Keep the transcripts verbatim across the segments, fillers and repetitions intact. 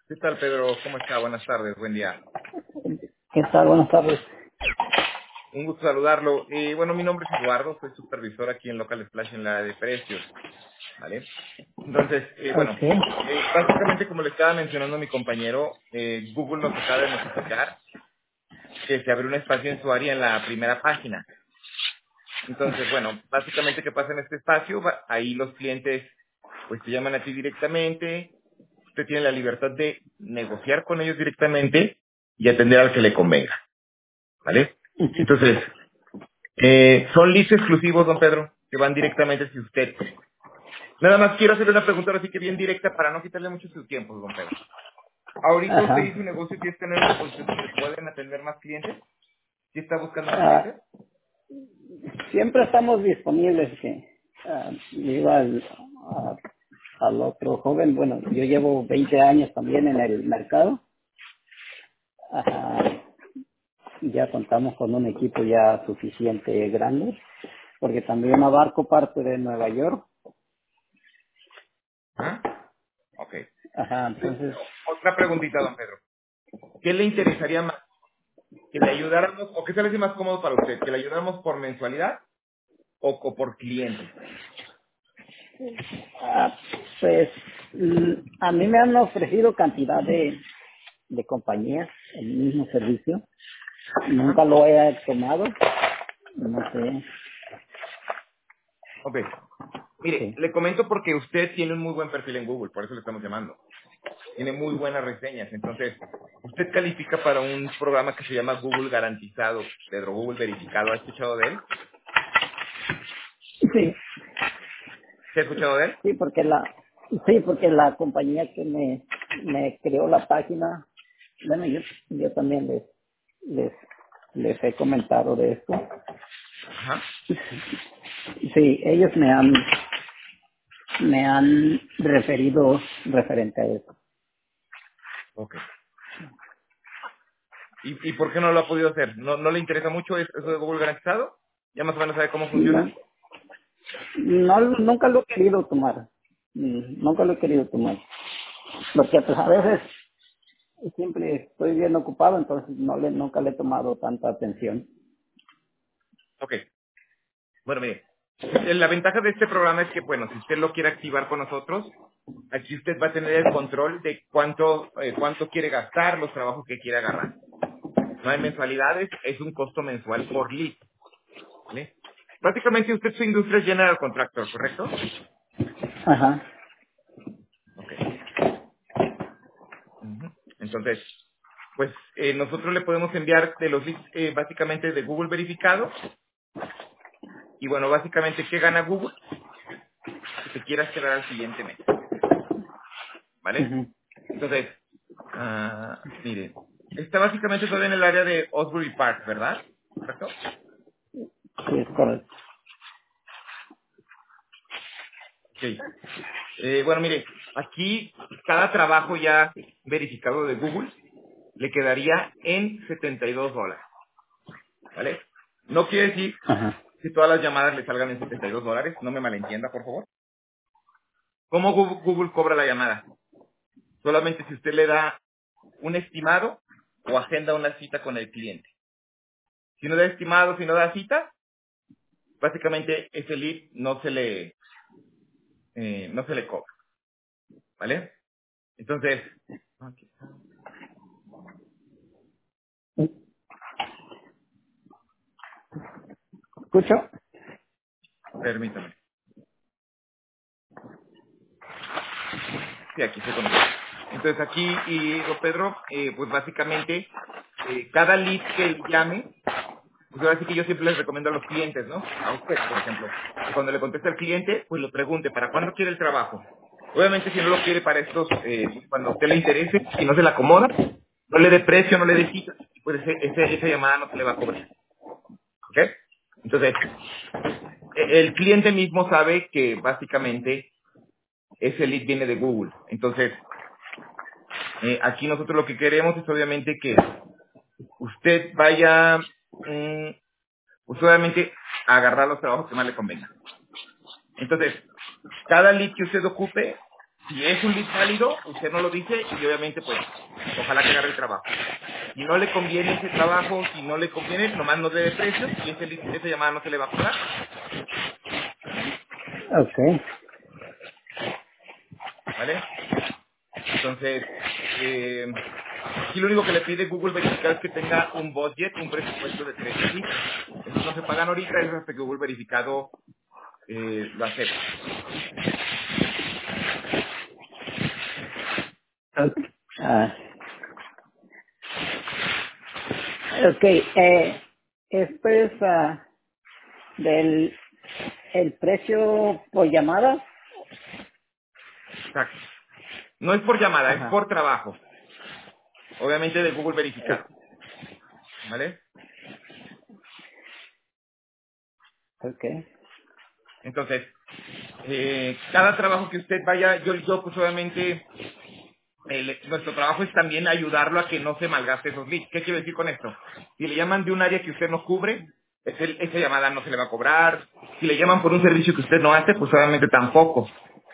¿Qué tal, Pedro? ¿Cómo está? Buenas tardes, buen día. ¿Qué tal? Buenas tardes. Un gusto saludarlo. Eh, bueno, mi nombre es Eduardo, soy supervisor aquí en Local Splash en la de precios, ¿vale? Entonces, eh, bueno, Ok. eh, básicamente como le estaba mencionando a mi compañero, eh, Google nos acaba de notificar que se abrió un espacio en su área en la primera página. Entonces, bueno, básicamente, ¿qué pasa en este espacio? Va- Ahí los clientes, pues, te llaman a ti directamente, usted tiene la libertad de negociar con ellos directamente y atender al que le convenga, ¿vale? Entonces, Eh, son leads exclusivos, don Pedro, que van directamente hacia usted. Nada más quiero hacerle una pregunta ahora sí que bien directa para no quitarle mucho su tiempo, don Pedro. Ahorita usted Ajá. hizo un negocio que está en una posición donde pueden atender más clientes. ¿Sí está buscando más Ah, clientes? siempre estamos disponibles. Que, ah, iba al, a- al otro joven. Bueno, yo llevo veinte años también en el mercado. Ajá. Ya contamos con un equipo ya suficiente grande, porque también abarco parte de Nueva York. ¿Ah? Ok. Ajá, Entonces, entonces, otra preguntita, don Pedro. ¿Qué le interesaría más? ¿Que le ayudáramos, o qué se le hace más cómodo para usted? ¿Que le ayudáramos por mensualidad o, o por cliente? ah, pues, mm, a mí me han ofrecido cantidad de, de compañías el mismo servicio. Ajá. Nunca lo he tomado. No sé. Ok. Mire, Sí. le comento porque usted tiene un muy buen perfil en Google, por eso le estamos llamando. Tiene muy buenas reseñas. Entonces, usted califica para un programa que se llama Google Garantizado, Pedro, Google Verificado. ¿Ha escuchado de él? Sí, ¿Se ha escuchado de él? sí, porque la, sí, porque la compañía que me, me creó la página, bueno, yo, yo también les, les, les he comentado de esto. Ajá. Sí, ellos me han, me han referido referente a eso. Ok. ¿Y, ¿Y por qué no lo ha podido hacer? ¿No, no le interesa mucho eso eso de Google Garantizado? ¿Ya más o menos sabe cómo No, funciona? no, nunca lo he querido tomar. Mm, Nunca lo he querido tomar. Porque pues a veces siempre estoy bien ocupado, entonces no le, nunca le he tomado tanta atención. Ok. Bueno, mire. eh, La ventaja de este programa es que, bueno, si usted lo quiere activar con nosotros, aquí usted va a tener el control de cuánto, eh, cuánto quiere gastar, los trabajos que quiere agarrar. No hay mensualidades, es un costo mensual por lead. ¿Vale? Básicamente usted su industria es General Contractor, ¿correcto? Ajá. Ok. Ujú. Entonces, pues eh, nosotros le podemos enviar de los leads eh, básicamente de Google verificado. Y bueno, básicamente, ¿qué gana Google? Que te quiera esperar al siguiente mes. ¿Vale? Ujú. Entonces, ah, mire, está básicamente todo en el área de Osbury Park, ¿verdad? ¿Correcto? Sí, es correcto. Ok. Eh, bueno, mire, aquí cada trabajo ya verificado de Google le quedaría en setenta y dos dólares. ¿Vale? No quiere decir Ajá. que todas las llamadas le salgan en setenta y dos dólares, no me malentienda, por favor. ¿Cómo Google, Google cobra la llamada? Solamente si usted le da un estimado o agenda una cita con el cliente. Si no da estimado, si no da cita, básicamente ese lead no se le, eh, no se le cobra, ¿vale? Entonces, aquí está. ¿Escucho? Permítame. Sí, aquí estoy con usted. Entonces aquí, y don Pedro, eh, pues básicamente, eh, cada lead que él llame, pues ahora sí que yo siempre les recomiendo a los clientes, ¿no? A usted, por ejemplo, que cuando le conteste al cliente, pues lo pregunte, ¿para cuándo quiere el trabajo? Obviamente si no lo quiere para estos, eh, pues, cuando a usted le interese, si no se le acomoda, no le dé precio, no le dé cita, pues ese, ese- esa llamada no se le va a cobrar, ¿ok? Entonces, e- el cliente mismo sabe que básicamente ese lead viene de Google. Entonces, eh, aquí nosotros lo que queremos es obviamente que usted vaya, mm, pues obviamente a agarrar los trabajos que más le convengan. Entonces, cada lead que usted ocupe, Si es un lead válido, usted no lo dice y obviamente pues ojalá que agarre el trabajo. Si no le conviene ese trabajo, si no le conviene, nomás no debe precios y ese lead- esa llamada no se le va a cobrar, Ok. ¿vale? Entonces, eh, aquí lo único que le pide Google verificar es que tenga un budget, un presupuesto de trece leads. Esos no se pagan ahorita, eso hasta que Google verificado eh, lo acepte. Ok. Ah, ok. Eh, esto es ah, del el precio por llamada. Exacto. No es por llamada, es Ajá. por trabajo. Obviamente de Google verificado, ¿vale? Ok. Entonces, eh, cada trabajo que usted vaya, yo, yo pues obviamente, el- nuestro trabajo es también ayudarlo a que no se malgaste esos leads. ¿Qué quiero decir con esto? Si le llaman de un área que usted no cubre, ese- esa llamada no se le va a cobrar. Si le llaman por un servicio que usted no hace, pues obviamente tampoco.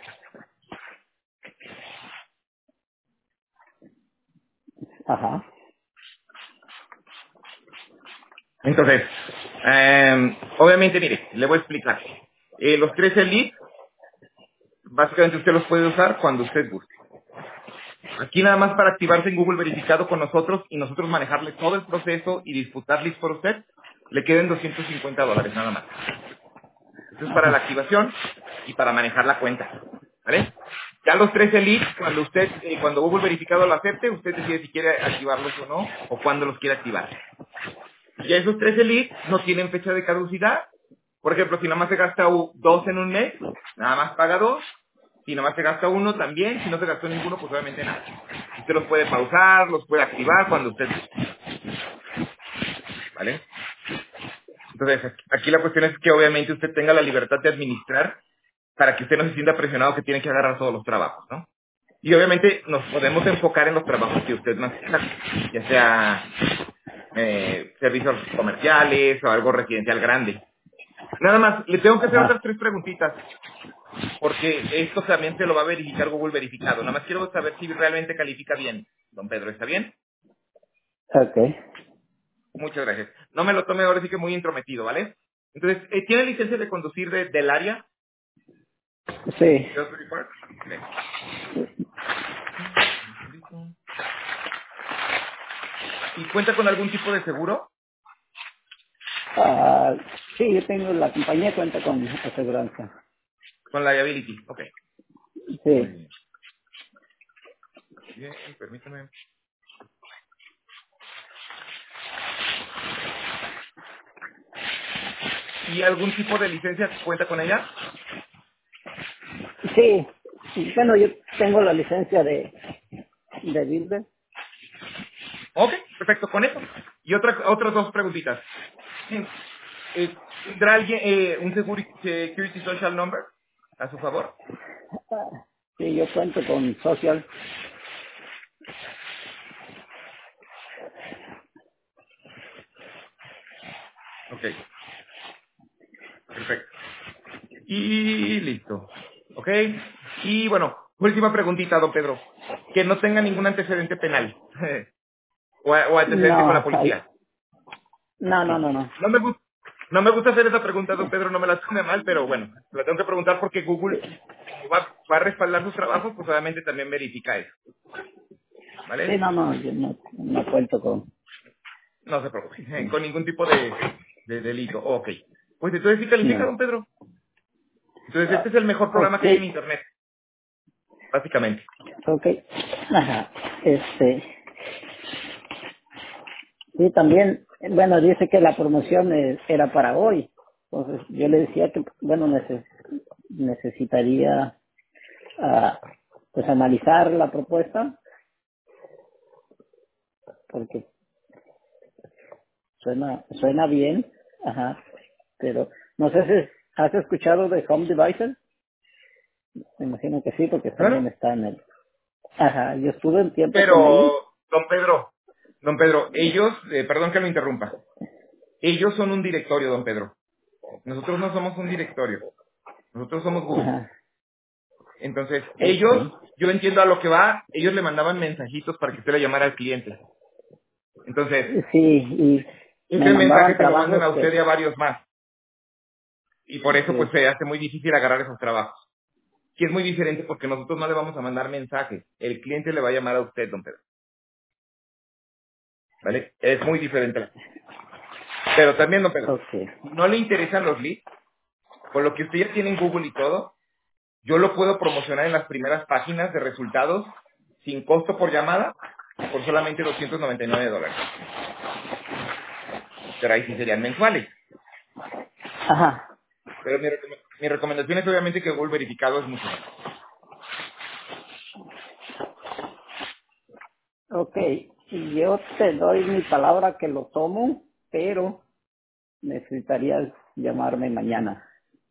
Ajá. Entonces, eh, obviamente, mire, le voy a explicar. Eh, los trece leads, básicamente usted los puede usar cuando usted guste. Aquí nada más para activarse en Google verificado con nosotros y nosotros manejarle todo el proceso y disputar leads por usted, le queden doscientos cincuenta dólares nada más. Esto es para la Ajá. activación y para manejar la cuenta. ¿Vale? Ya los trece leads, cuando usted, eh, cuando Google verificado lo acepte, usted decide si quiere activarlos o no, o cuándo los quiere activar. Ya esos trece leads no tienen fecha de caducidad. Por ejemplo, si nada más se gasta u- dos en un mes, nada más paga dos. Si nada más se gasta uno también. Si no se gastó ninguno, pues obviamente nada. Usted los puede pausar, los puede activar cuando usted guste. ¿Vale? Entonces, aquí aquí la cuestión es que obviamente usted tenga la libertad de administrar para que usted no se sienta presionado que tiene que agarrar todos los trabajos, ¿no? Y obviamente nos podemos enfocar en los trabajos que usted más quiera, ya sea eh, servicios comerciales o algo residencial grande. Nada más, le tengo que hacer otras Ajá. tres preguntitas, porque esto también se lo va a verificar Google verificado. Nada más quiero saber si realmente califica bien. Don Pedro, ¿está bien? Ok. Muchas gracias. No me lo tome ahora sí que muy intrometido, ¿vale? Entonces, eh, ¿tiene licencia de conducir de- del área? Sí. Salisbury Park. Ok. Listo. ¿Y cuenta con algún tipo de seguro? Ah, sí, yo tengo la compañía cuenta con aseguranza. Con liability. Ok. Muy Sí. bien. Bien, permítame. ¿Y algún tipo de licencia cuenta con ella? Sí. Bueno, yo tengo la licencia de, de Builder. Ok, perfecto, con eso. Y otra, otras dos preguntitas. Eh, ¿Tendrá alguien eh, un seguri- Security Social Number a su favor? Ah, sí, yo cuento con Social. Ok, perfecto. Y listo. Ok. Y bueno, última preguntita, don Pedro. Que no tenga ningún antecedente penal o, o antecedente con la No, ay, policía. no, no, Sí. no, no. No me gusta. No me gusta hacer esa pregunta, don Pedro, no me la tome mal, pero bueno, la tengo que preguntar porque Google, como va, va a respaldar sus trabajos, pues obviamente también verifica eso, Sí, ¿vale? no, no, yo no, no cuento con. No se preocupe, con ningún tipo de, de delito. Ok. Pues entonces sí califica, No. don Pedro. Entonces Ah, este es el mejor programa ok, que hay en Internet, básicamente. ok. Ajá. Este. Y también, bueno, dice que la promoción es- era para hoy. Entonces yo le decía que, bueno, neces- necesitaría ah, pues analizar la propuesta porque suena suena bien, ajá, pero no sé si has escuchado de Home Devices. Me imagino que sí, porque también Claro. está en el. Ajá, yo estuve un tiempo con ellos. Pero, don Pedro, don Pedro, ellos, eh, perdón que lo interrumpa, ellos son un directorio, don Pedro. Nosotros no somos un directorio, nosotros somos Google. Ajá, Entonces, ellos, Ok. yo entiendo a lo que va, ellos le mandaban mensajitos para que usted le llamara al cliente. Entonces, Sí, y me ese mensaje mandaban se lo mandan trabajos a usted que, y a varios más. Y por eso, pues, sí, se hace muy difícil agarrar esos trabajos. Que es muy diferente porque nosotros no le vamos a mandar mensajes. El cliente le va a llamar a usted, don Pedro. ¿Vale? Es muy diferente. Pero también, don Pedro, ok. si no le interesan los leads, con lo que usted ya tiene en Google y todo, yo lo puedo promocionar en las primeras páginas de resultados sin costo por llamada por solamente doscientos noventa y nueve dólares. Pero ahí sí serían mensuales. Ajá, Pero mi, recome- mi recomendación es obviamente que Google verificado es mucho mejor. ok. Y yo te doy mi palabra que lo tomo, pero necesitarías llamarme mañana.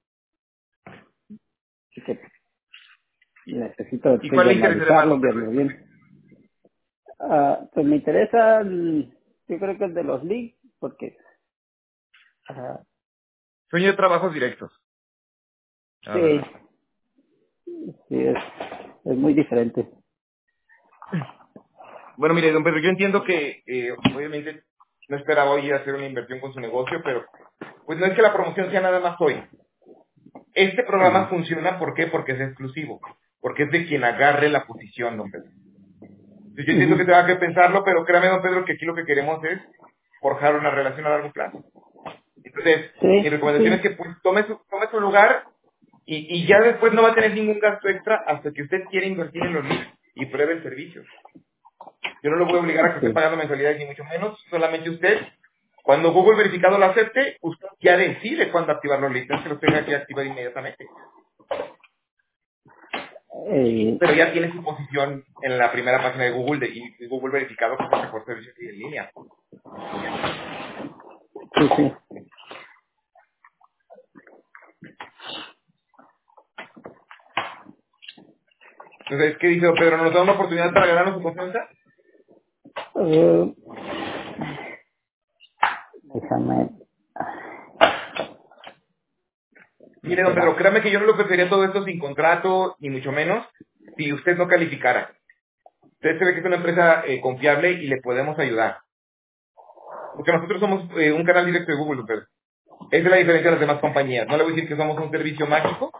Así que necesito ¿Y después cuál de le interesaría más, analizarlo, don Pedro? verlo bien. Ah, pues me interesa, el- yo creo que el de los leads, porque ah, Sueño de trabajos directos, la sí, verdad. sí es, es muy diferente. Bueno, mire, don Pedro, yo entiendo que eh, obviamente no esperaba hoy hacer una inversión con su negocio, pero pues no es que la promoción sea nada más hoy. Este programa Ujú, funciona, ¿por qué? Porque es exclusivo. Porque es de quien agarre la posición, don Pedro. Yo entiendo que ujú. tenga que pensarlo, pero créame, don Pedro, que aquí lo que queremos es forjar una relación a largo plazo. Entonces, mi Sí, recomendación es sí, que pues tome su, tome su lugar y, y ya después no va a tener ningún gasto extra hasta que usted quiera invertir en los leads y pruebe el servicio. Yo no lo voy a obligar a que esté sí. pagando mensualidades ni mucho menos, solamente usted, cuando Google verificado lo acepte, usted ya decide cuándo activar los leads, no es que los tenga que activar inmediatamente. Eh, Pero ya tiene su posición en la primera página de Google de, y Google verificado que es el mejor servicio que hay en línea. sí, sí. Entonces, ¿qué dice don Pedro? ¿Nos da una oportunidad para ganarnos su confianza? Eh, déjame, Mire, don Pedro, espera. créame que yo no le ofrecería todo esto sin contrato, ni mucho menos, si usted no calificara. Usted se ve que es una empresa eh, confiable y le podemos ayudar. Porque nosotros somos eh, un canal directo de Google, don Pedro. Esa es la diferencia de las demás compañías. No le voy a decir que somos un servicio mágico,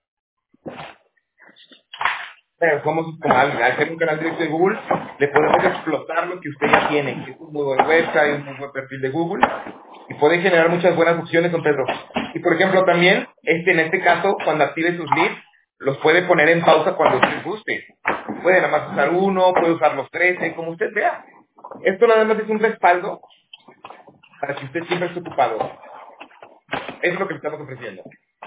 pero somos como al, al ser un canal directo de Google, le podemos explotar lo que usted ya tiene, que es un muy buen website, un muy buen perfil de Google, y puede generar muchas buenas opciones, don Pedro. Y por ejemplo también, este en este caso, cuando active sus leads, los puede poner en pausa cuando usted guste. Puede nada más usar uno, puede usar los trece, como usted vea. Esto nada más es un respaldo para que usted siempre esté ocupado. Eso es lo que le estamos ofreciendo.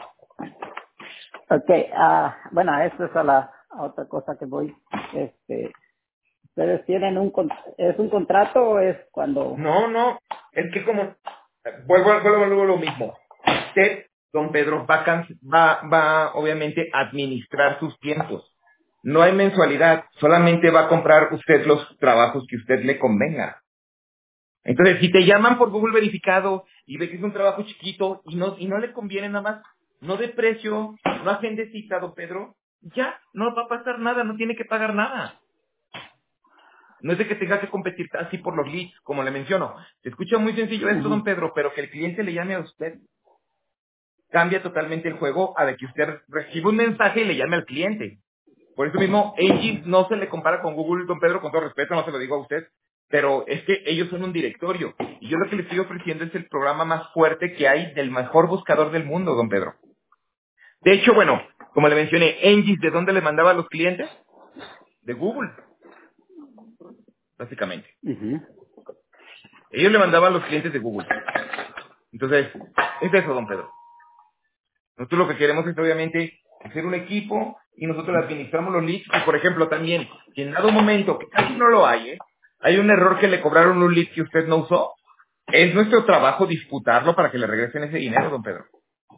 Ok, ah, bueno, esto es a la a otra cosa que voy. Este, ¿ustedes tienen un, con- es un contrato o es cuando? No, no, es que como, vuelvo, vuelvo, vuelvo a lo mismo. Usted, don Pedro, va, a can- va, va obviamente a administrar sus tiempos. No hay mensualidad, solamente va a comprar usted los trabajos que usted le convenga. Entonces, si te llaman por Google verificado y ve que es un trabajo chiquito y no, y no le conviene nada más, no de precio, no agende cita, don Pedro, ya, no va a pasar nada, no tiene que pagar nada. No es de que tenga que competir así por los leads, como le menciono. Se escucha muy sencillo esto, don Ujú, Pedro, pero que el cliente le llame a usted cambia totalmente el juego a de que usted reciba un mensaje y le llame al cliente. Por eso mismo, Aegis no se le compara con Google, don Pedro, con todo respeto, no se lo digo a usted, pero es que ellos son un directorio. Y yo lo que le estoy ofreciendo es el programa más fuerte que hay del mejor buscador del mundo, don Pedro. De hecho, bueno, como le mencioné, Aegis, ¿de dónde le mandaba a los clientes? De Google, básicamente. ujú. Ellos le mandaban a los clientes de Google. Entonces, es eso, don Pedro. Nosotros lo que queremos es, obviamente, hacer un equipo y nosotros le administramos los leads. Y, por ejemplo, también, si en dado momento, que casi no lo hay, ¿eh? Hay un error que le cobraron un lead que usted no usó, es nuestro trabajo disputarlo para que le regresen ese dinero, don Pedro.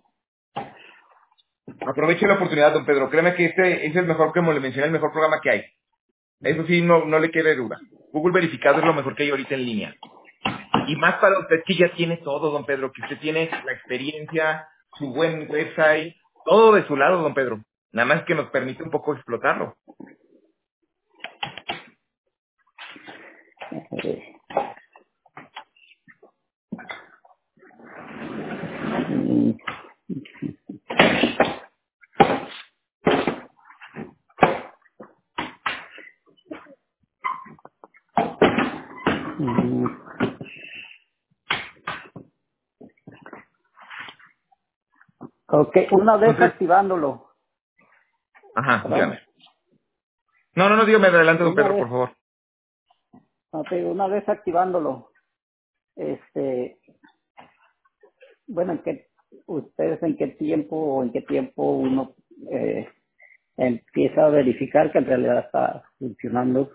Aproveche la oportunidad, don Pedro. Créeme que este es el mejor, como le mencioné, el mejor programa que hay. Eso sí, no, no le quede duda. Google verificado es lo mejor que hay ahorita en línea. Y más para usted que ya tiene todo, don Pedro, que usted tiene la experiencia, su buen website, todo de su lado, don Pedro. Nada más que nos permite un poco explotarlo. Eh, mm, mm. Ok, una vez Entonces, activándolo, ajá, perdón, dígame. No, no, no, dígame adelante, don una Pedro, vez, por favor. ok, una vez activándolo, este, bueno, ¿en qué, ustedes en qué tiempo o en qué tiempo uno eh, empieza a verificar que en realidad está funcionando?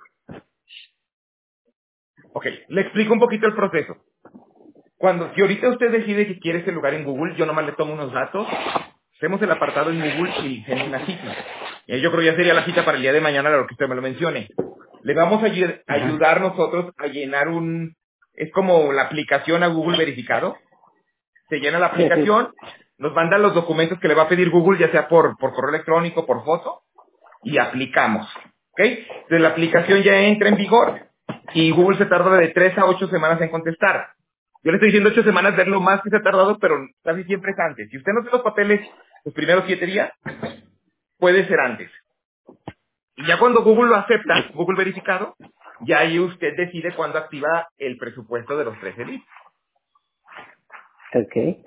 Ok, le explico un poquito el proceso. Cuando, si ahorita usted decide que quiere ese lugar en Google, yo nomás le tomo unos datos, hacemos el apartado en Google y genera una cita. Y yo creo que ya sería la cita para el día de mañana, lo que usted me lo mencione. Le vamos a ayu- Ajá. ayudar nosotros a llenar un, es como la aplicación a Google verificado. Se llena la Sí, sí. aplicación, nos mandan los documentos que le va a pedir Google, ya sea por, por correo electrónico, por foto, y aplicamos. ¿Ok? Entonces la aplicación ya entra en vigor y Google se tarda de tres a ocho semanas en contestar. Yo le estoy diciendo ocho semanas, ver lo más que se ha tardado, pero casi siempre es antes. Si usted no hace los papeles los primeros siete días, puede ser antes. Y ya cuando Google lo acepta, Google verificado, ya ahí usted decide cuándo activa el presupuesto de los trece leads. Ok.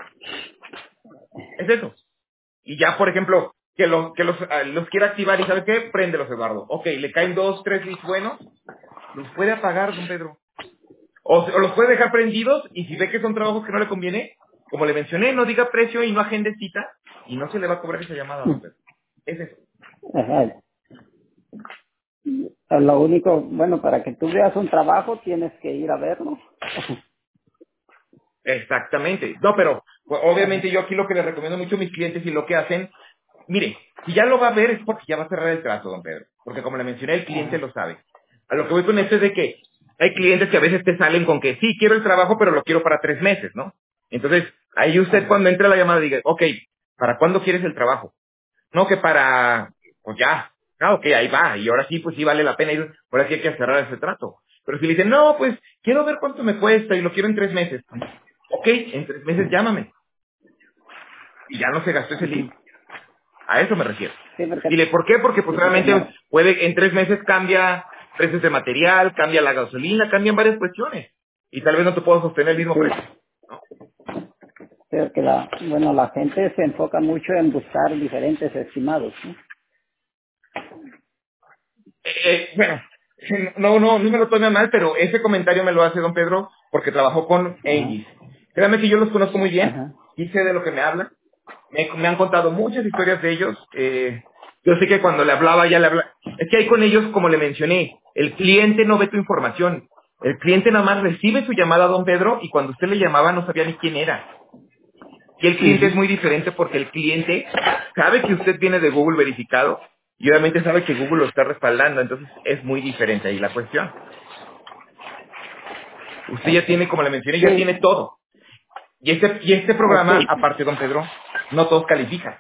Es eso. Y ya, por ejemplo, que, los que los, ah, los quiera activar y ¿sabe qué? Préndelos, Eduardo. Ok, le caen dos, tres leads buenos, los puede apagar, don Pedro. O, se- o los puede dejar prendidos y si ve que son trabajos que no le conviene, como le mencioné, no diga precio y no agende cita y no se le va a cobrar esa llamada, don Pedro. Es eso. Ajá. Lo único, bueno, para que tú veas un trabajo tienes que ir a verlo. Exactamente. No, pero pues, Ajá. obviamente yo aquí lo que les recomiendo mucho a mis clientes y lo que hacen, mire, si ya lo va a ver es porque ya va a cerrar el trato, don Pedro. Porque como le mencioné, el cliente Ajá. lo sabe. A lo que voy con esto es de que hay clientes que a veces te salen con que sí, quiero el trabajo, pero lo quiero para tres meses, ¿no? Entonces, ahí usted Ajá. cuando entre la llamada diga, ok, ¿para cuándo quieres el trabajo? No que para, pues ya, ah, ok, ahí va, y ahora sí, pues sí vale la pena ir, ahora sí hay que cerrar ese trato. Pero si le dicen, no, pues quiero ver cuánto me cuesta y lo quiero en tres meses. Ok, en tres meses llámame. Y ya no se gastó ese lead. Ujú. A eso me refiero. Sí, porque, Dile, ¿por qué? Porque pues sí, porque realmente no, puede, en tres meses cambia precios de material, cambia la gasolina, cambian varias cuestiones. Y tal vez no te puedo sostener el mismo sí, precio. ¿No? pero que la, bueno, la gente se enfoca mucho en buscar diferentes estimados, ¿no? Eh, eh, bueno, no, no, no me lo tome a mal, pero ese comentario me lo hace don Pedro porque trabajó con Ajá. Aegis. Créame que yo los conozco muy bien Ajá. y sé de lo que me hablan. Me, me han contado muchas historias de ellos. Eh, yo sé que cuando le hablaba, ya le hablaba. Es que hay con ellos, como le mencioné, el cliente no ve tu información. El cliente nada más recibe su llamada a don Pedro y cuando usted le llamaba no sabía ni quién era. Y el cliente es Ujú. muy diferente porque el cliente sabe que usted viene de Google verificado y obviamente sabe que Google lo está respaldando. Entonces es muy diferente ahí la cuestión. Usted ya Ok. tiene, como le mencioné, ya tiene Sí, todo. Y este, y este ok. programa, aparte, don Pedro, no todos califican.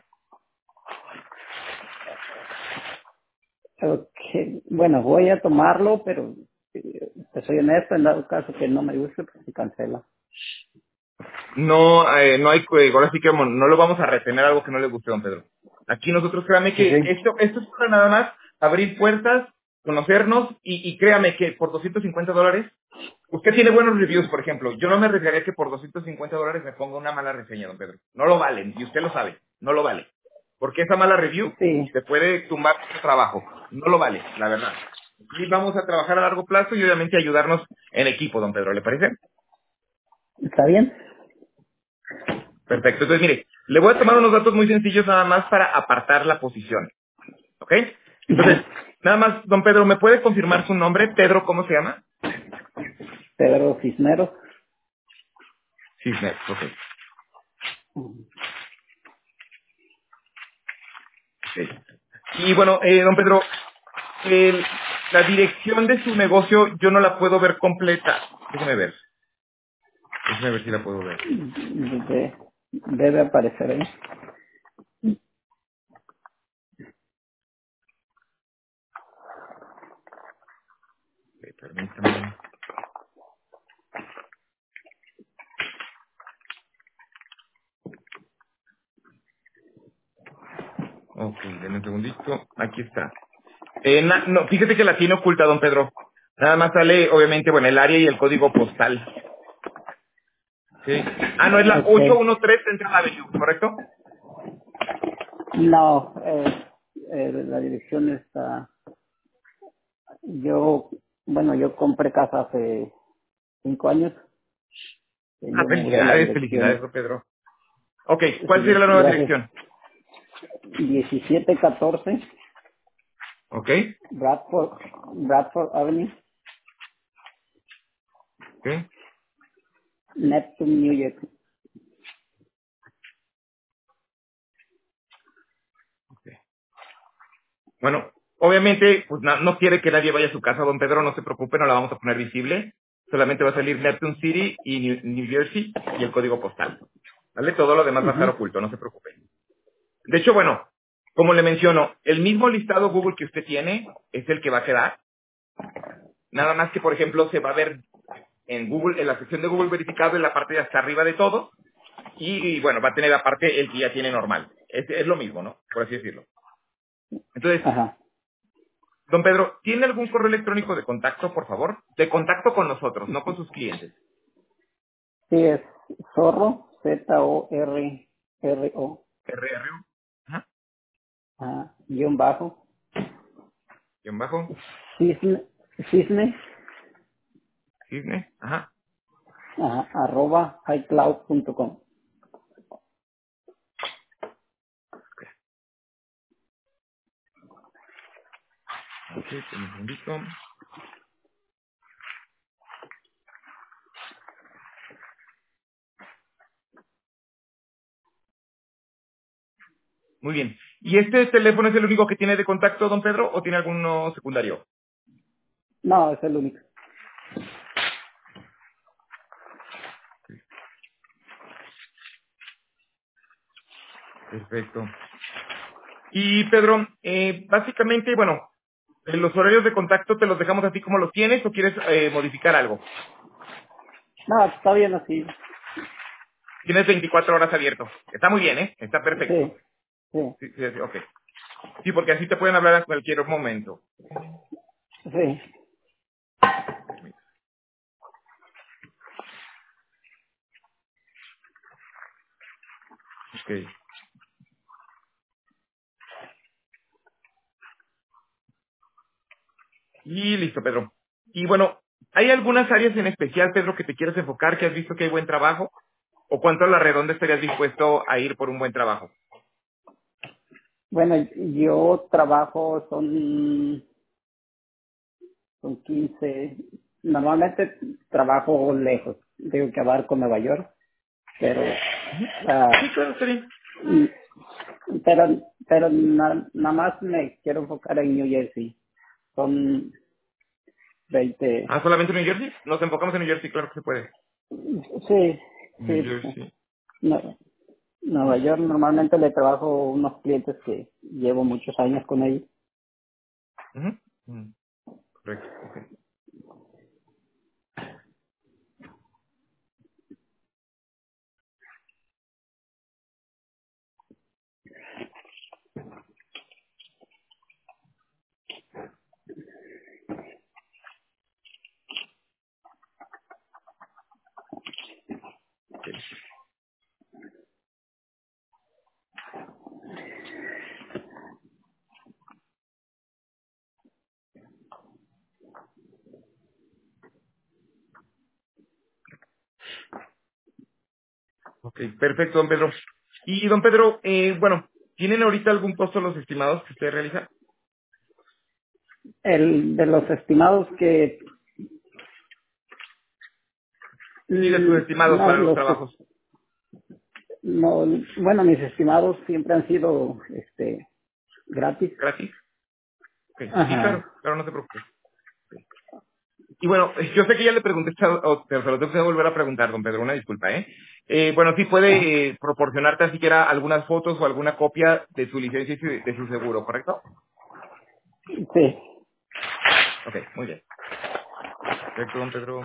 Ok. Bueno, voy a tomarlo, pero eh, te soy honesto, en dado caso que no me guste, pues se cancela. No, eh, no hay, eh, ahora sí que mo- no lo vamos a retener algo que no le guste, don Pedro. Aquí nosotros, créame Sí. que esto, esto es para nada más abrir puertas, conocernos y, y créame que por doscientos cincuenta dólares, usted tiene buenos reviews, por ejemplo. Yo no me arriesgaría que por doscientos cincuenta dólares me ponga una mala reseña, don Pedro. No lo valen, y usted lo sabe, no lo vale. Porque esa mala review Sí, se puede tumbar su trabajo. No lo vale, la verdad. Y vamos a trabajar a largo plazo y obviamente ayudarnos en equipo, don Pedro, ¿le parece? ¿está bien? Perfecto. Entonces, mire, le voy a tomar unos datos muy sencillos nada más para apartar la posición. ¿Ok? Entonces, Ujú. nada más, don Pedro, ¿me puede confirmar su nombre? Pedro, ¿cómo se llama? Pedro Cisneros. Cisneros, ok. Ok. Y bueno, eh, don Pedro, el- la dirección de su negocio yo no la puedo ver completa. Déjeme ver. Déjeme ver si la puedo ver. De- debe aparecer ahí. Permítame. Ok, denme un segundito. Aquí está. Eh, na- no, fíjate que la tiene oculta, don Pedro. Nada más sale, obviamente, bueno, el área y el código postal. Sí. Ah, no, es la ocho Ok. uno tres Central Avenue, ¿correcto? No, eh, eh, la dirección está... Yo, bueno, yo compré casa hace cinco años. eh, Ah, Yo me mudé a la felicidades, felicidades, dirección, don Pedro. Ok, ¿cuál sería sí, la nueva gracias, dirección? diecisiete catorce Ok, Bradford, Bradford Avenue, ok, Neptune, New York. ok. Bueno, obviamente, pues no, no quiere que nadie vaya a su casa, don Pedro, no se preocupe, no la vamos a poner visible. Solamente va a salir Neptune City y New, New Jersey y el código postal. ¿Vale? Todo lo demás va a estar Ujú, oculto, no se preocupe. De hecho, bueno, como le menciono, el mismo listado Google que usted tiene es el que va a quedar. Nada más que, por ejemplo, se va a ver en Google, en la sección de Google verificado, en la parte de hasta arriba de todo. Y, y, bueno, va a tener aparte el que ya tiene normal. Es, es lo mismo, ¿no? Por así decirlo. Entonces, Ajá. don Pedro, ¿tiene algún correo electrónico de contacto, por favor? De contacto con nosotros, no con sus clientes. Sí, es Zorro, Z O R R O, R R. Ajá. ajá, guión bajo, Guión bajo. cisne, cisne, Cisne. Ajá. ajá, arroba iCloud punto com. Ok, denme un segundito. Muy bien. ¿Y este teléfono es el único que tiene de contacto, don Pedro, o tiene alguno secundario? No, es el único. Perfecto. Y Pedro, eh, básicamente, bueno, eh, los horarios de contacto te los dejamos así como los tienes o quieres eh, modificar algo. No, está bien así. Tienes veinticuatro horas abierto. Está muy bien, ¿eh? Está perfecto. Sí, sí, Sí, sí, sí, ok. Sí, porque así te pueden hablar a cualquier momento. sí. Permítame. Ok. Y listo, Pedro. Y bueno, ¿hay algunas áreas en especial, Pedro, que te quieres enfocar, que has visto que hay buen trabajo? ¿O cuánto a la redonda estarías dispuesto a ir por un buen trabajo? Bueno, yo trabajo, son, son quince. Normalmente trabajo lejos. Tengo que abarco Nueva York, pero, Ujú. ah, Sí, claro, está bien. mm, pero, pero na- nada más me quiero enfocar en New Jersey. Son veinte. Ah, ¿solamente en New Jersey? Nos enfocamos en New Jersey, claro que se puede. Sí, New sí. Jersey. No, Nueva York normalmente le trabajo a unos clientes que llevo muchos años con ellos. Ujú. Mm, correcto, ok. Ok, ok, perfecto, don Pedro. Y don Pedro, eh, bueno, ¿tienen ahorita algún costo los estimados que usted realiza? El de los estimados que Sí, de sus mm, estimados no para los los trabajos. no bueno mis estimados siempre han sido este gratis. ¿Gratis? Ok, sí, claro, Ajá, claro, no se preocupe. Y bueno, yo sé que ya le pregunté, o- pero se lo tengo que volver a preguntar, don Pedro, una disculpa, ¿eh? Eh, bueno, sí ajá, puede eh, proporcionarte tan siquiera algunas fotos o alguna copia de su licencia y su- de su seguro, ¿correcto? sí. Ok, muy bien. Perfecto, don Pedro.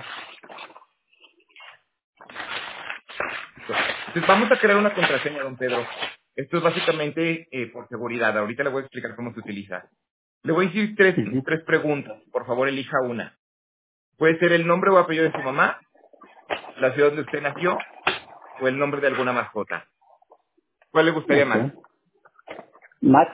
Listo. Entonces vamos a crear una contraseña, don Pedro. Esto es básicamente eh, por seguridad. Ahorita le voy a explicar cómo se utiliza. Le voy a decir tres, Ujú. tres preguntas. Por favor, elija una. Puede ser el nombre o apellido de su mamá, la ciudad donde usted nació, o el nombre de alguna mascota. ¿Cuál le gustaría más? Ok. Max.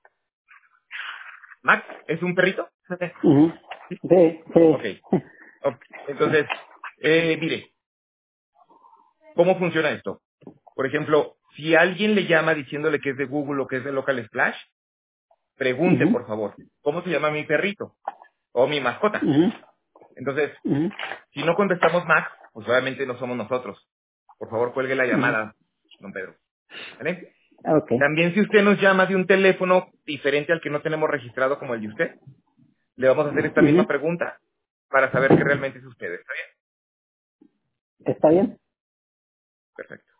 ¿Max? ¿Es un perrito? Ujú. Sí. Sí, Ok. sí. Ok. Entonces, eh, mire, ¿cómo funciona esto? Por ejemplo, si alguien le llama diciéndole que es de Google o que es de Local Splash, pregunte, Ujú. por favor, ¿cómo se llama mi perrito? O mi mascota. Ujú. Entonces, Ujú. si no contestamos Max, pues obviamente no somos nosotros. Por favor, cuelgue la Ujú. llamada, don Pedro. ¿Vale? Ok. También si usted nos llama de un teléfono diferente al que no tenemos registrado como el de usted, le vamos a hacer esta misma Ujú. pregunta para saber que realmente es usted. ¿Está bien? ¿Está bien? Perfecto.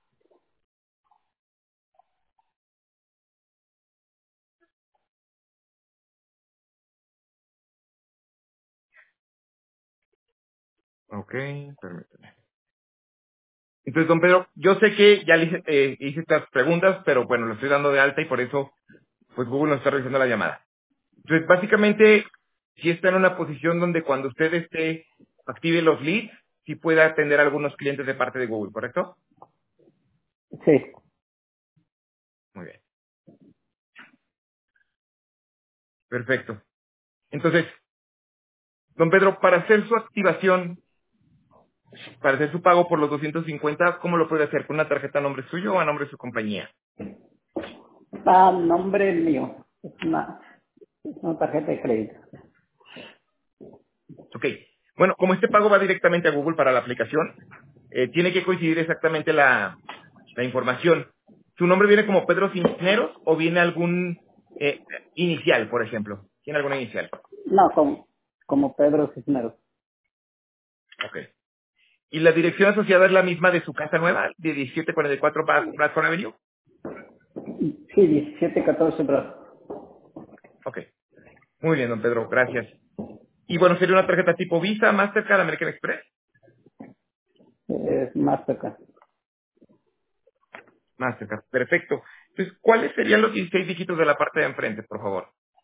Ok, permítame. Entonces, don Pedro, yo sé que ya le hice, eh, hice estas preguntas, pero bueno, lo estoy dando de alta y por eso, pues Google nos está revisando la llamada. Entonces, básicamente, si está en una posición donde cuando usted esté, active los leads, sí pueda atender a algunos clientes de parte de Google, ¿correcto? Sí. Muy bien. Perfecto. Entonces, don Pedro, para hacer su activación, para hacer su pago por los doscientos cincuenta, ¿cómo lo puede hacer? ¿Con una tarjeta a nombre suyo o a nombre de su compañía? Ah, nombre mío. Es una, es una tarjeta de crédito. Ok. Bueno, como este pago va directamente a Google para la aplicación, eh, tiene que coincidir exactamente la, la información. ¿Su nombre viene como Pedro Cisneros o viene algún eh, inicial, por ejemplo? ¿Tiene alguna inicial? No, como, como Pedro Cisneros. Ok. ¿Y la dirección asociada es la misma de su casa nueva, de diecisiete cuarenta y cuatro Bra- Bradford Avenue? Sí, diecisiete catorce brazos. Ok. Muy bien, don Pedro, gracias. Y bueno, sería una tarjeta tipo Visa, Mastercard, American Express. Es Mastercard. Mastercard, perfecto. Entonces, ¿cuáles serían los dieciséis dígitos de la parte de enfrente, por favor?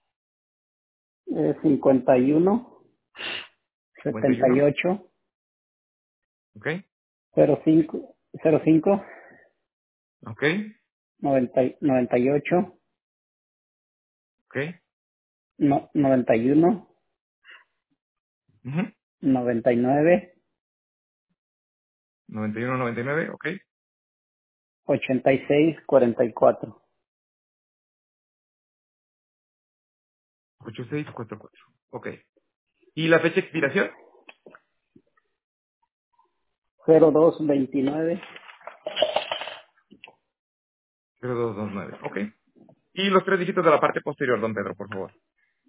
Es cincuenta y uno, setenta y cincuenta y uno. ocho, Ok. cero cinco, cero cinco, Ok. noventa, noventa y ocho, Ok. no, noventa y uno, Ujú. noventa y nueve, noventa y uno, noventa y nueve. Ok. ochenta y seis, cuarenta y cuatro. ochenta y seis cuarenta y cuatro. Ok. ¿Y la fecha de expiración? cero dos veintinueve, cero dos dos nueve. Ok. Y los tres dígitos de la parte posterior, don Pedro, por favor.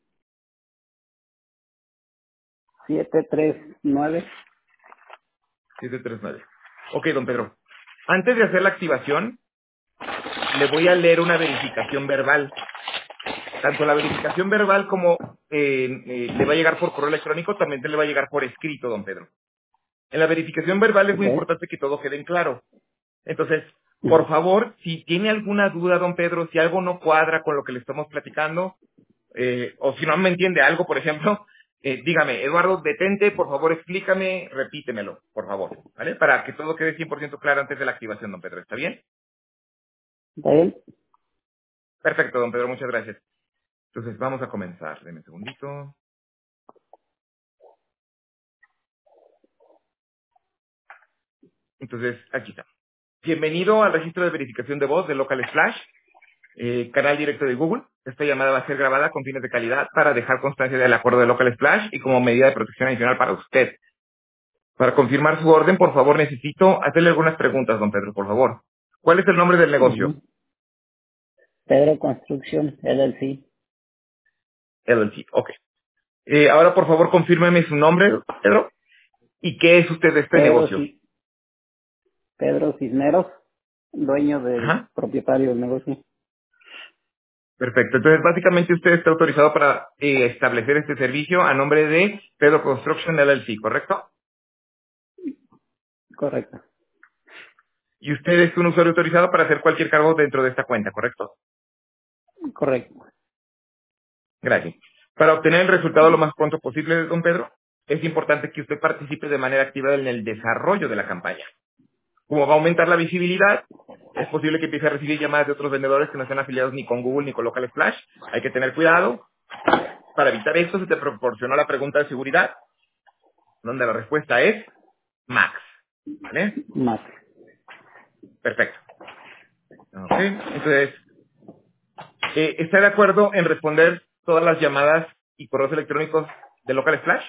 siete tres nueve. siete tres nueve. Ok, don Pedro. Antes de hacer la activación, le voy a leer una verificación verbal. Tanto la verificación verbal como eh, eh, le va a llegar por correo electrónico, también le va a llegar por escrito, don Pedro. En la verificación verbal es muy Ok. importante que todo quede en claro. Entonces, Ujú. por favor, si tiene alguna duda, don Pedro, si algo no cuadra con lo que le estamos platicando, eh, o si no me entiende algo, por ejemplo, eh, dígame, Eduardo, detente, por favor, explícame, repítemelo, por favor, ¿vale? Para que todo quede cien por ciento claro antes de la activación, don Pedro, ¿está bien? ¿Está bien? Perfecto, don Pedro, muchas gracias. Entonces, vamos a comenzar. Deme un segundito. Entonces, aquí está. Bienvenido al registro de verificación de voz de Local Splash, eh, canal directo de Google. Esta llamada va a ser grabada con fines de calidad para dejar constancia del acuerdo de Local Splash y como medida de protección adicional para usted. Para confirmar su orden, por favor, necesito hacerle algunas preguntas, don Pedro, por favor. ¿Cuál es el nombre del negocio? Ujú. Pedro Construction, L L C. L L C. Ok. Eh, ahora, por favor, confírmeme su nombre, Pedro, y qué es usted de este Pedro, negocio. Ci- Pedro Cisneros, dueño del Ajá. propietario del negocio. Perfecto. Entonces, básicamente usted está autorizado para eh, establecer este servicio a nombre de Pedro Construction L L C, ¿correcto? Correcto. Y usted es un usuario autorizado para hacer cualquier cargo dentro de esta cuenta, ¿correcto? Correcto. Gracias. Para obtener el resultado lo más pronto posible, don Pedro, es importante que usted participe de manera activa en el desarrollo de la campaña. Como va a aumentar la visibilidad, es posible que empiece a recibir llamadas de otros vendedores que no estén afiliados ni con Google ni con Local Splash. Hay que tener cuidado. Para evitar esto, se te proporcionó la pregunta de seguridad, donde la respuesta es Max. ¿Vale? Más. Perfecto. Ok. Entonces, eh, ¿está de acuerdo en responder todas las llamadas y correos electrónicos de Local Splash?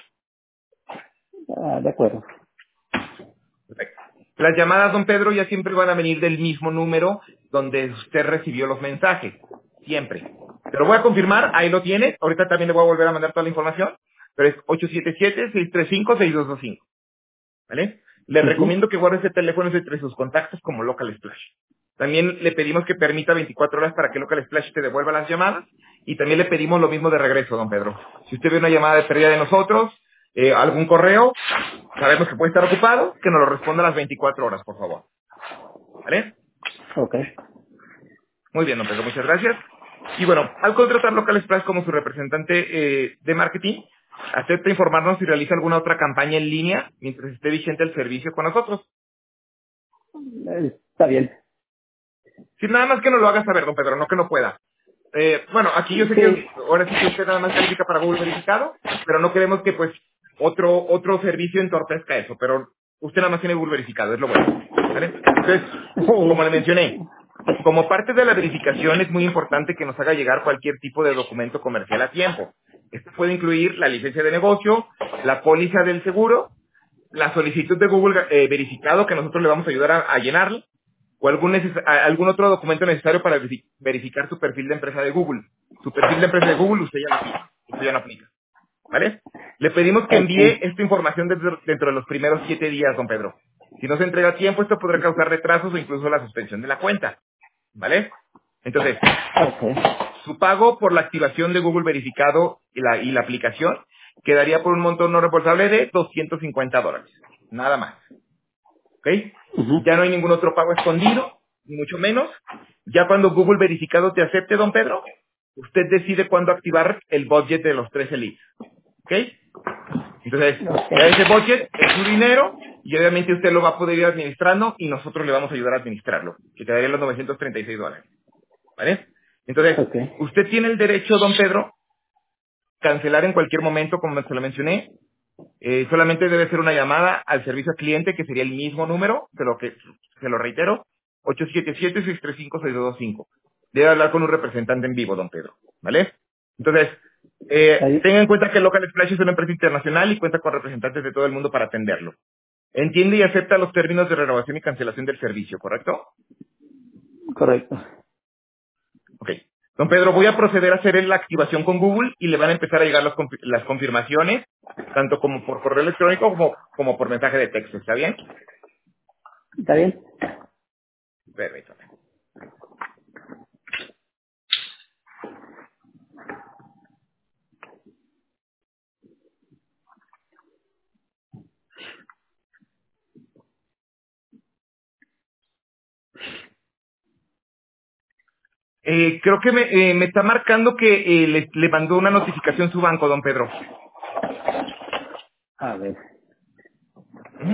Ah, de acuerdo. Perfecto. Las llamadas, don Pedro, ya siempre van a venir del mismo número donde usted recibió los mensajes. Siempre. Te lo voy a confirmar, ahí lo tiene. Ahorita también le voy a volver a mandar toda la información. Pero es ocho siete siete, seis tres cinco, seis dos dos cinco. ¿Vale? Le Ujú. recomiendo que guarde ese teléfono entre sus contactos como Local Splash. También le pedimos que permita veinticuatro horas para que Local Splash te devuelva las llamadas. Y también le pedimos lo mismo de regreso, don Pedro. Si usted ve una llamada de pérdida de nosotros, eh, algún correo, sabemos que puede estar ocupado, que nos lo responda a las veinticuatro horas, por favor. ¿Vale? Ok. Muy bien, don Pedro, muchas gracias. Y bueno, al contratar Local Splash como su representante eh, de marketing, acepta informarnos si realiza alguna otra campaña en línea mientras esté vigente el servicio con nosotros. Eh, Está bien. Si nada más que no lo haga saber, don Pedro, no que no pueda. Eh, bueno, aquí yo sé Sí. que ahora sí que usted nada más califica para Google verificado, pero no queremos que pues otro otro servicio entorpezca eso, pero usted nada más tiene Google verificado, es lo bueno. ¿Vale? Entonces, como le Sí. mencioné, como parte de la verificación es muy importante que nos haga llegar cualquier tipo de documento comercial a tiempo. Esto puede incluir la licencia de negocio, la póliza del seguro, la solicitud de Google eh, verificado que nosotros le vamos a ayudar a, a llenarla, o algún, neces- a- algún otro documento necesario para verifi- verificar su perfil de empresa de Google. Su perfil de empresa de Google usted ya no aplica. Usted ya no aplica. ¿Vale? Le pedimos que Ok. envíe esta información dentro, dentro de los primeros siete días, don Pedro. Si no se entrega a tiempo, esto podrá causar retrasos o incluso la suspensión de la cuenta. ¿Vale? Entonces, Ok. su pago por la activación de Google verificado y la, y la aplicación quedaría por un monto no reembolsable de doscientos cincuenta dólares. Nada más. ¿Ok? Ujú. Ya no hay ningún otro pago escondido, ni mucho menos. Ya cuando Google verificado te acepte, don Pedro, usted decide cuándo activar el budget de los tres leads. ¿Ok? Entonces, Ok. ya ese budget es su dinero y obviamente usted lo va a poder ir administrando y nosotros le vamos a ayudar a administrarlo, que quedaría los novecientos treinta y seis dólares. ¿Vale? Entonces, Ok. usted tiene el derecho, don Pedro, cancelar en cualquier momento, como se lo mencioné. Eh, solamente debe ser una llamada al servicio al cliente, que sería el mismo número, se lo, que, se lo reitero, ocho siete siete, seis tres cinco, seis dos dos cinco. Debe hablar con un representante en vivo, don Pedro. ¿Vale? Entonces, eh, Ahí. tenga en cuenta que Local Splash es una empresa internacional y cuenta con representantes de todo el mundo para atenderlo. Entiende y acepta los términos de renovación y cancelación del servicio, ¿correcto? Correcto. Ok. Don Pedro, voy a proceder a hacer la activación con Google y le van a empezar a llegar las, confi- las confirmaciones, tanto como por correo electrónico como, como por mensaje de texto. ¿Está bien? ¿Está bien? Permítame. Eh, creo que me, eh, me está marcando que eh, le, le mandó una notificación su banco, don Pedro. A ver. Ujú.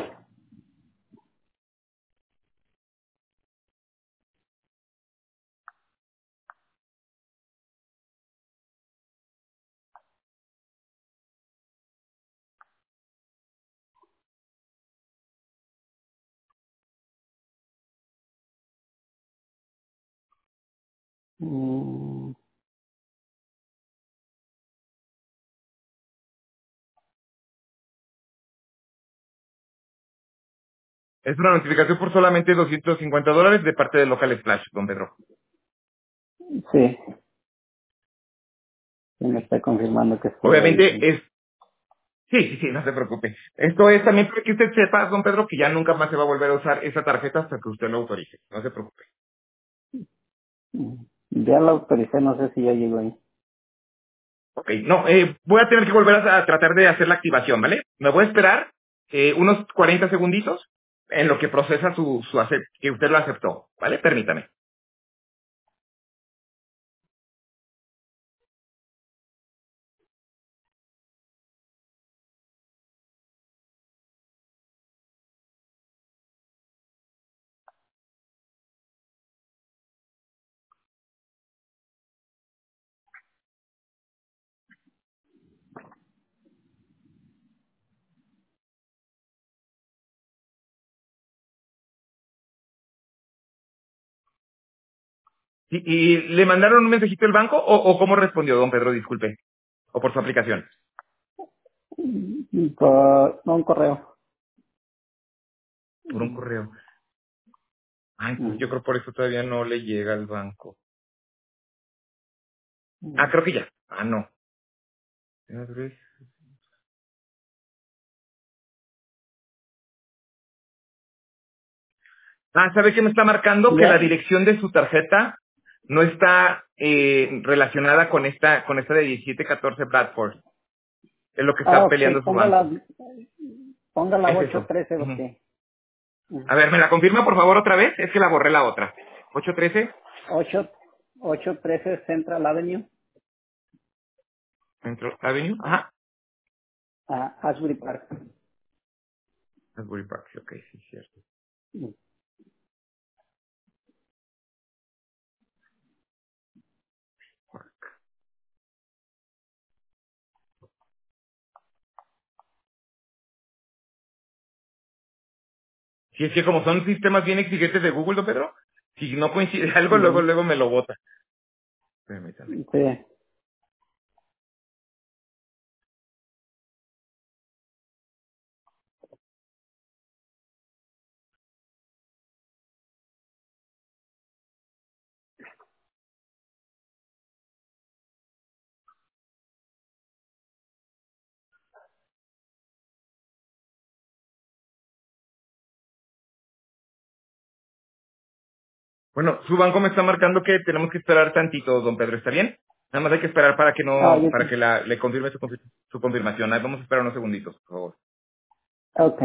Mm, Es una notificación por solamente doscientos cincuenta dólares de parte de Local Splash, don Pedro. sí. Se me está confirmando que estoy Obviamente ahí. es... Sí, sí, sí, no se preocupe. Esto es también para que usted sepa, don Pedro, que ya nunca más se va a volver a usar esa tarjeta hasta que usted lo autorice. No se preocupe. Mm. Ya la autoricé, no sé si ya llegó ahí. Ok, no, eh, voy a tener que volver a, a tratar de hacer la activación, ¿vale? Me voy a esperar eh, unos cuarenta segunditos en lo que procesa su, su acep- que usted lo aceptó, ¿vale? Permítame. ¿Y, y le mandaron un mensajito del banco o, o cómo respondió, don Pedro? Disculpe. O por su aplicación. Y por un correo. Por un correo. Ah, entonces Mm, yo creo por eso todavía no le llega al banco. Ah, mm. creo que ya. Ah, no. Ah, ¿sabe qué me está marcando? Que la Ya, dirección de su tarjeta no está eh, relacionada con esta con esta de diecisiete catorce Bradford. Es lo que ah, está ok, peleando su póngala, banco. póngala Es ocho eso. trece Ujú. porque A ver, ¿me la confirma por favor otra vez? Es que la borré la otra. ocho trece ocho ocho trece Central Avenue, Central Avenue. Ajá. a Asbury Park. Asbury Park, ok, sí, cierto. Mm. Sí, es que como son sistemas bien exigentes de Google, ¿no, Pedro? Si no coincide algo, luego, Ujú. luego me lo bota. Permítame. Sí. Bueno, su banco me está marcando que tenemos que esperar tantito, don Pedro, ¿está bien? Nada más hay que esperar para que Ah, no, yo para sí. que la, le confirme su, confir- su confirmación. Ahí vamos a esperar unos segunditos, por favor. Ok.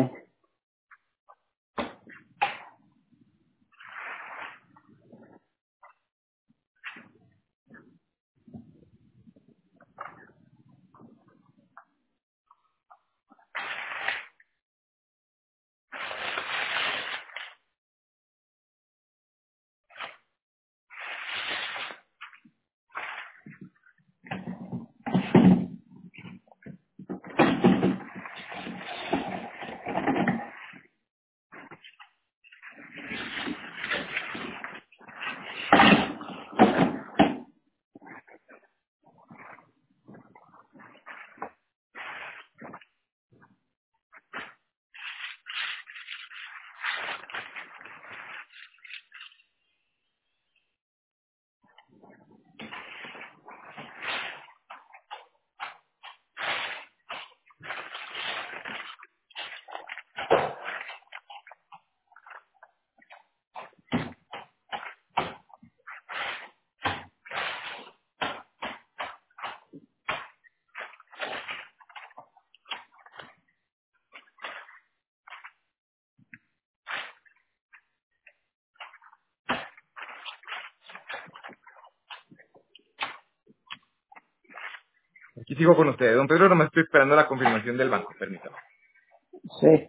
Aquí sigo con usted. Don Pedro, nomás estoy esperando la confirmación del banco, permítame. Sí.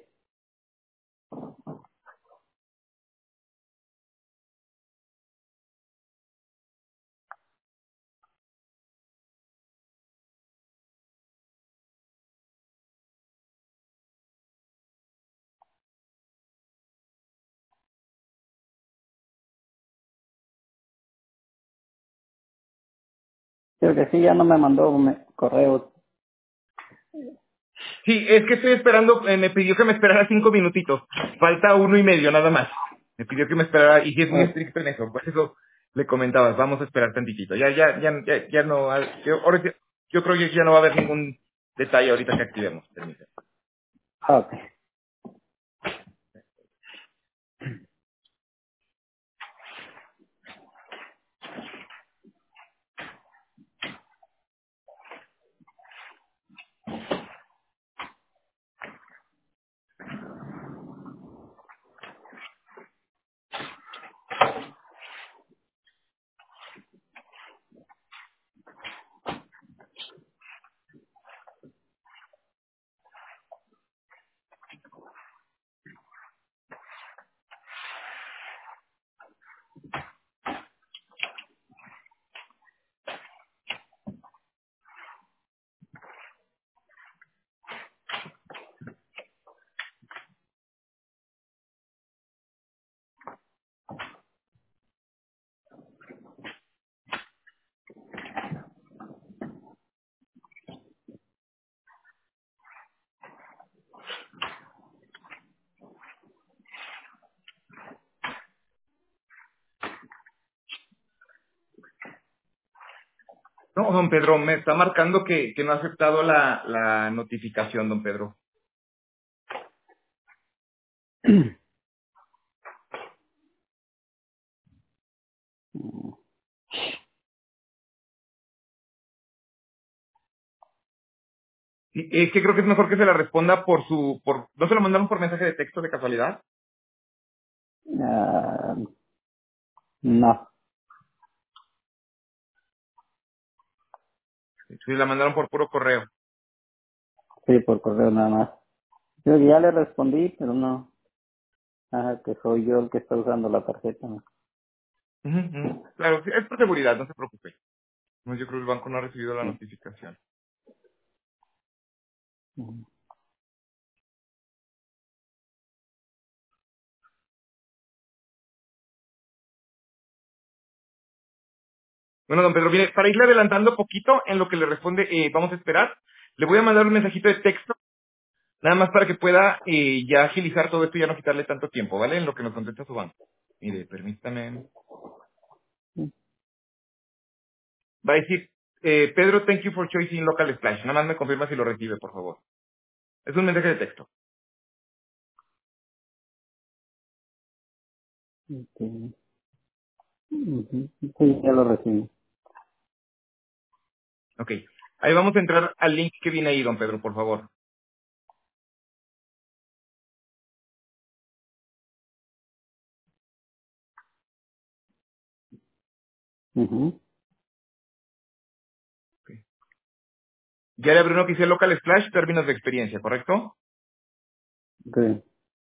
Creo que sí, ya no me mandó me- correo. Sí, es que estoy esperando, eh, me pidió que me esperara cinco minutitos. Falta uno y medio, nada más. Me pidió que me esperara, y sí es muy Oh, estricto en eso, por eso le comentaba, vamos a esperar tantitito. Ya, ya, ya, ya, ya no, ha- yo, ahora sí- yo creo que ya no va a haber ningún detalle ahorita que activemos, permítame. ok. No, don Pedro, me está marcando que, que no ha aceptado la, la notificación, don Pedro. Sí, es que creo que es mejor que se la responda por su... por ¿No se lo mandaron por mensaje de texto de casualidad? Ah, no, Sí, la mandaron por puro correo. sí, por correo nada más. Yo ya le respondí, pero no. Ajá, que soy yo el que está usando la tarjeta. ¿No? Ujú, ujú. Claro, sí, es por seguridad, no se preocupe. No, yo creo que el banco no ha recibido la Sí. notificación. Ujú. Bueno, don Pedro, mire, para irle adelantando poquito en lo que le responde, eh, vamos a esperar. Le voy a mandar un mensajito de texto, nada más para que pueda eh, ya agilizar todo esto y ya no quitarle tanto tiempo, ¿vale? En lo que nos contesta su banco. Mire, permítame. Va a decir, eh, Pedro, thank you for choosing local splash. Nada más me confirma si lo recibe, por favor. Es un mensaje de texto. Okay. Ujú. Sí, ya lo recibí. Ok. Ahí vamos a entrar al link que viene ahí, don Pedro, por favor. Ujú. Ok. Ya le abrió uno que dice local splash, términos de experiencia, ¿correcto? Sí.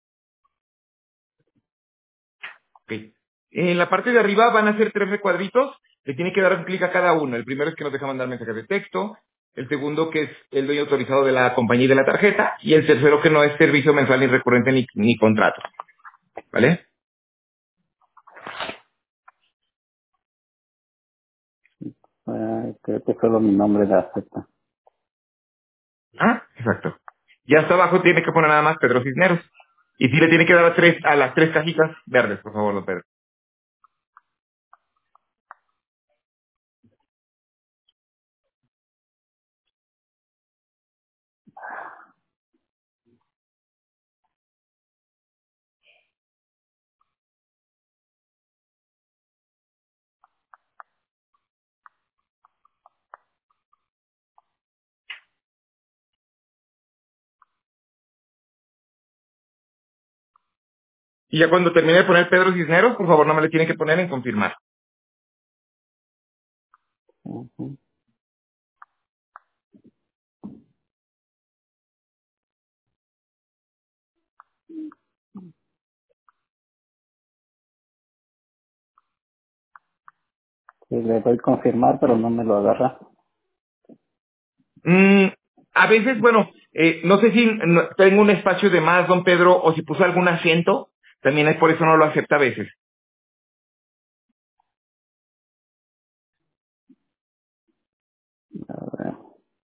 Ok. En la parte de arriba van a ser tres recuadritos. Le tiene que dar un clic a cada uno. El primero es que nos deja mandar mensajes de texto. El segundo que es el dueño autorizado de la compañía y de la tarjeta. Y el tercero que no es servicio mensual ni recurrente ni, ni contrato. ¿Vale? Ah, creo que solo mi nombre la acepta. Ah, exacto. Y hasta abajo tiene que poner nada más Pedro Cisneros. Y sí le tiene que dar a, tres, a las tres cajitas verdes, por favor, don Pedro. Y ya cuando termine de poner Pedro Cisneros, por favor, no me le tiene que poner en confirmar. Ujú. Sí, le doy confirmar, pero no me lo agarra. Mm, a veces, bueno, eh, no sé si no- tengo un espacio de más, don Pedro, o si puso algún acento, también es por eso no lo acepta a veces. A ver.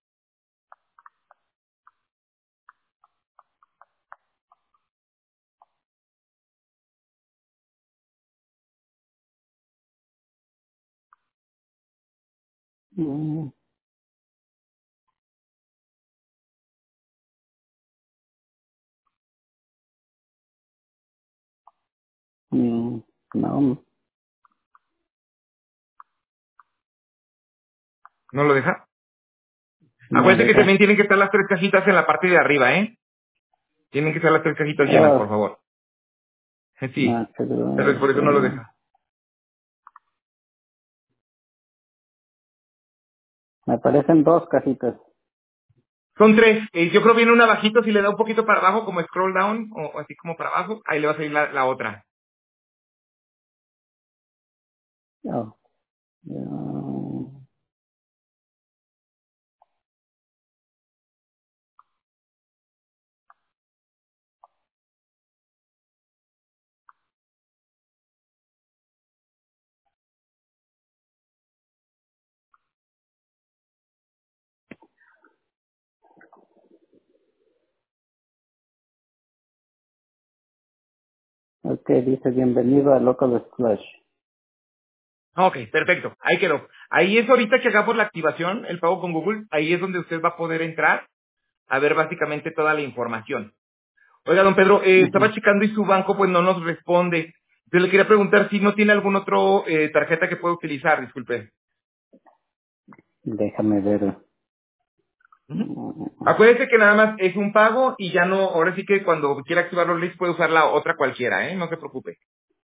Mm, mm, no, ¿No lo deja? no Acuérdate que también deja. tienen que estar las tres cajitas en la parte de arriba, ¿eh? Tienen que estar las tres cajitas llenas, por Oh, favor. Sí, no, tal vez pero, por eso no lo eh, deja. me aparecen dos cajitas. Son tres. Eh, yo creo que viene una abajito, si le da un poquito para abajo, como scroll down, o, o así como para abajo, ahí le va a salir la, la otra. Oh, ya. Ok, dice bienvenido a Local Splash. Ok, perfecto. Ahí quedó. Ahí es ahorita que hagamos la activación, el pago con Google, ahí es donde usted va a poder entrar a ver básicamente toda la información. Oiga, don Pedro, eh, estaba Ujú. checando y su banco pues no nos responde. Yo le quería preguntar si no tiene algún otro eh, tarjeta que pueda utilizar, disculpe. Déjame ver. Ujú. Mm, Acuérdese que nada más es un pago y ya no, ahora sí que cuando quiera activar los leads puede usar la otra cualquiera, ¿eh? No se preocupe.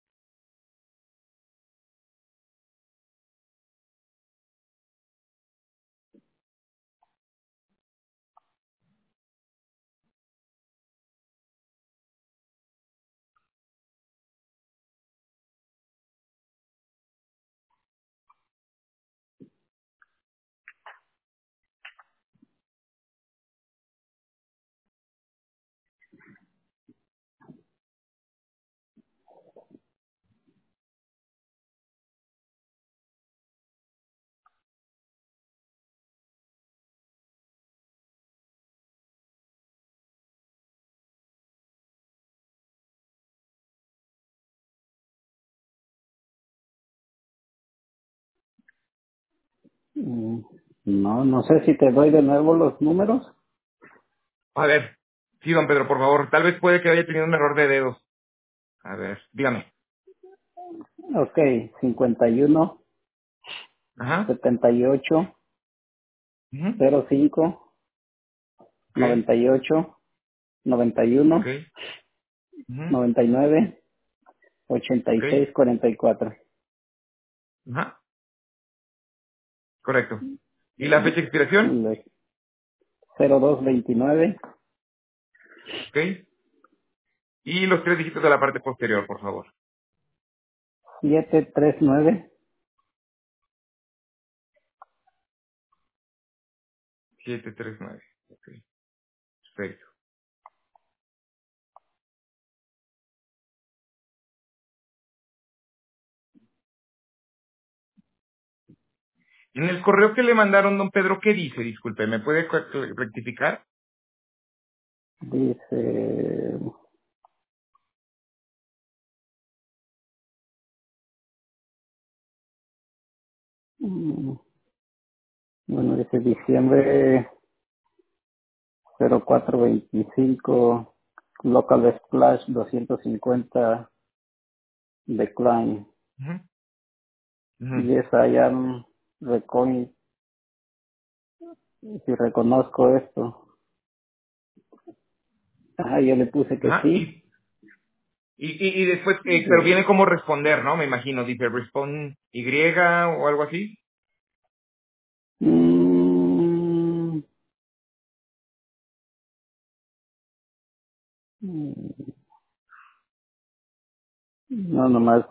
mm, No, no sé si te doy de nuevo los números. A ver, sí, don Pedro, por favor. Tal vez puede que haya tenido un error de dedos. A ver, dígame. Ok, cincuenta y uno, Ajá. setenta y ocho, Ujú. cero cinco, Ok, noventa y ocho, noventa y ok. uno, Ujú. noventa y nueve, ochenta y Ok. seis, cuarenta y cuatro. Ajá. Correcto. ¿Y la fecha de expiración? cero dos veintinueve, Ok. Y los tres dígitos de la parte posterior, por favor. siete tres nueve. Siete tres nueve. Ok, perfecto. En el correo que le mandaron, don Pedro, ¿qué dice? Disculpe, ¿me puede cu- rectificar? Dice, mm, bueno, dice diciembre cero cuatro veinticinco, local splash doscientos cincuenta, decline. Ujú, ujú. Yes, I am recon, si reconozco esto. Ajá, yo le puse que Ajá. Y, sí. y, y, y después, eh, pero Eh, viene como responder, ¿no? Me imagino, dice respond Y o algo así. mm, mm, no, nomás,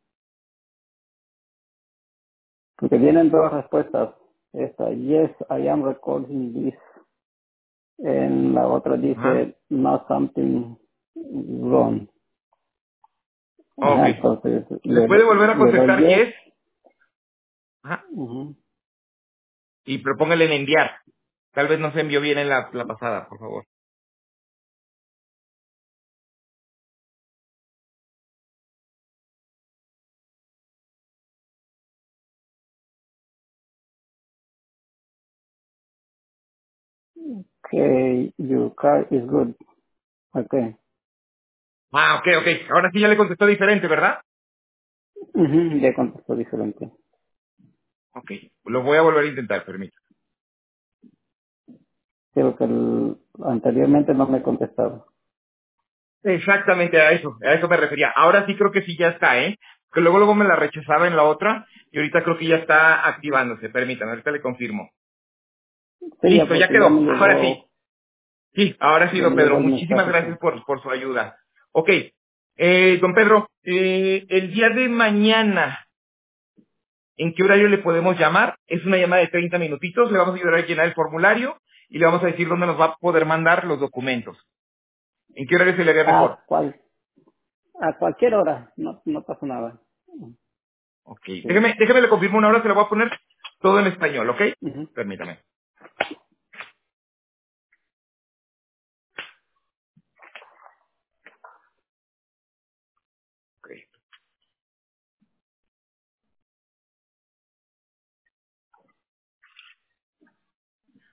porque vienen dos respuestas. Esta, yes, I am recording this. En la otra Ajá. dice, no something wrong. Ok. Ajá, entonces ¿Le le, puede volver a le doy contestar yes. yes? Ajá. Ujú. Y propóngale en enviar. Tal vez no se envió bien en la, la pasada, por favor. Okay, your car is good. Okay. Ah, ok, ok. Ahora sí ya le contestó diferente, ¿verdad? Ujú, ya contestó diferente. Ok. Lo voy a volver a intentar, permítame. Creo que el, anteriormente no me contestaba. Exactamente a eso, a eso me refería. Ahora sí creo que sí ya está, ¿eh? Que luego luego me la rechazaba en la otra y ahorita creo que ya está activándose. Permítame, ahorita le confirmo. Sí, ya Listo, ya porque ya quedó. me Ahora sí. llegó, Sí, ahora sí, ya don me Pedro. llegó el Muchísimas mensaje. gracias por, por su ayuda. Ok. Eh, don Pedro, eh, el día de mañana, ¿en qué horario le podemos llamar? Es una llamada de treinta minutitos. Le vamos a ayudar a llenar el formulario y le vamos a decir dónde nos va a poder mandar los documentos. ¿En qué horario se le haría mejor? A cual, a cualquier hora, no, no pasa nada. Ok. Sí. Déjeme, déjeme le confirmo una hora, se la voy a poner todo en español, ¿ok? Ujú. Permítame. Ok.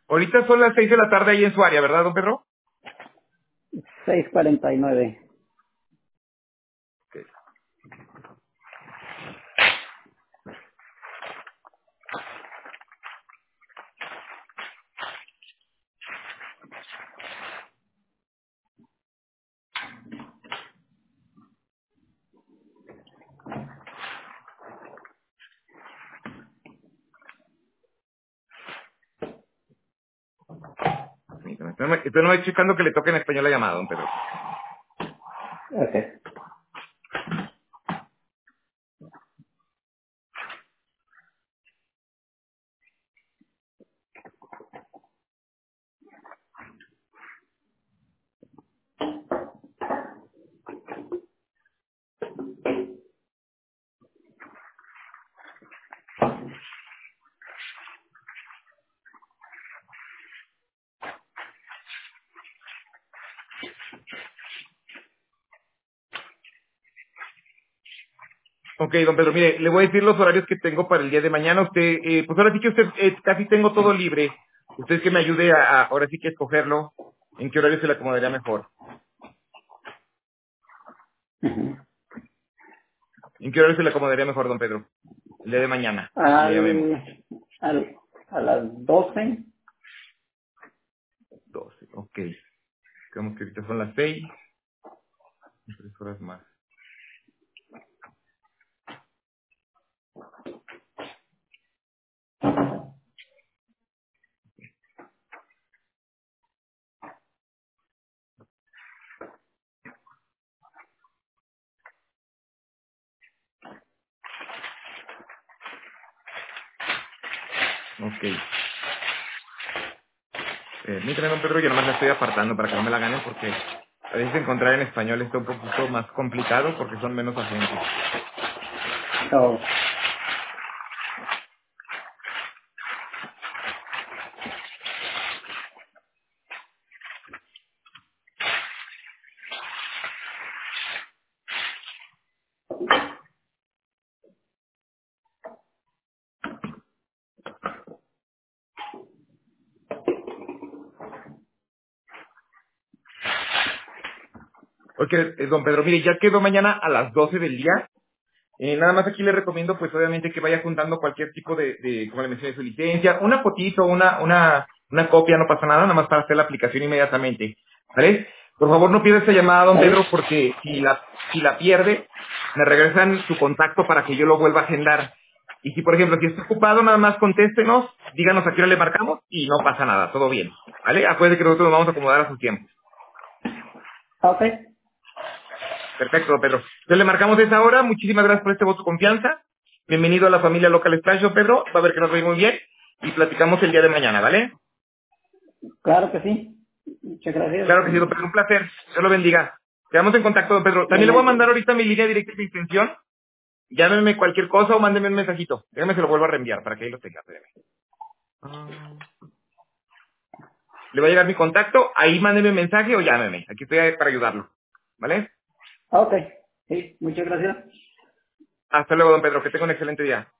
Ahorita son las seis de la tarde ahí en su área, ¿verdad, don Pedro? seis cuarenta y nueve. Ok. Permítame. Estoy no checando que le toque en español la llamada, don Pedro. Ok. Ok, don Pedro, mire, le voy a decir los horarios que tengo para el día de mañana. Usted, eh, pues ahora sí que usted, eh, casi tengo todo libre. Usted que me ayude a, a- ahora sí que escogerlo. ¿En qué horario se le acomodaría mejor? Ujú. ¿En qué horario se le acomodaría mejor, don Pedro? El día de mañana, para que le llamemos. Al, al, a las doce. Doce, ok. Digamos que ahorita son las seis, tres horas más. Ok. Permítame, don Pedro, yo nomás la estoy apartando para que no me la ganen porque a veces encontrar en español está un poquito más complicado porque son menos agentes. Oh, Ok, eh, don Pedro, mire, ya quedó mañana a las doce del día. Eh, nada más aquí le recomiendo, pues obviamente que vaya juntando cualquier tipo de, de como le mencioné, su licencia, una fotito, una, una, una copia, no pasa nada, nada más para hacer la aplicación inmediatamente. ¿Vale? Por favor, no pierda esta llamada, don ¿vale? Pedro, porque si la, si la pierde, me regresan su contacto para que yo lo vuelva a agendar. Y si, por ejemplo, si está ocupado, nada más contéstenos, díganos a qué hora le marcamos y no pasa nada, todo bien. ¿Vale? Acuérdense que nosotros nos vamos a acomodar a su tiempo. Ok, Perfecto, Pedro. Entonces le marcamos esa hora. Muchísimas gracias por este voto de confianza. Bienvenido a la familia Local Splash, Pedro. Va a ver que nos va a ir muy bien. Y platicamos el día de mañana, ¿vale? claro que sí. Muchas gracias. Claro que sí, don Pedro. Un placer. Dios lo bendiga. Quedamos en contacto, don Pedro. También le voy a mandar Igualmente. ahorita mi línea directa de extensión. Llámeme cualquier cosa o mándeme un mensajito. Déjame se lo vuelvo a reenviar para que ahí lo tenga. Espéreme. Ah. Le va a llegar mi contacto. Ahí mándeme un mensaje o llámeme. Aquí estoy para ayudarlo. ¿Vale? Ok, sí, muchas gracias. Hasta luego, don Pedro. Que tenga un excelente día.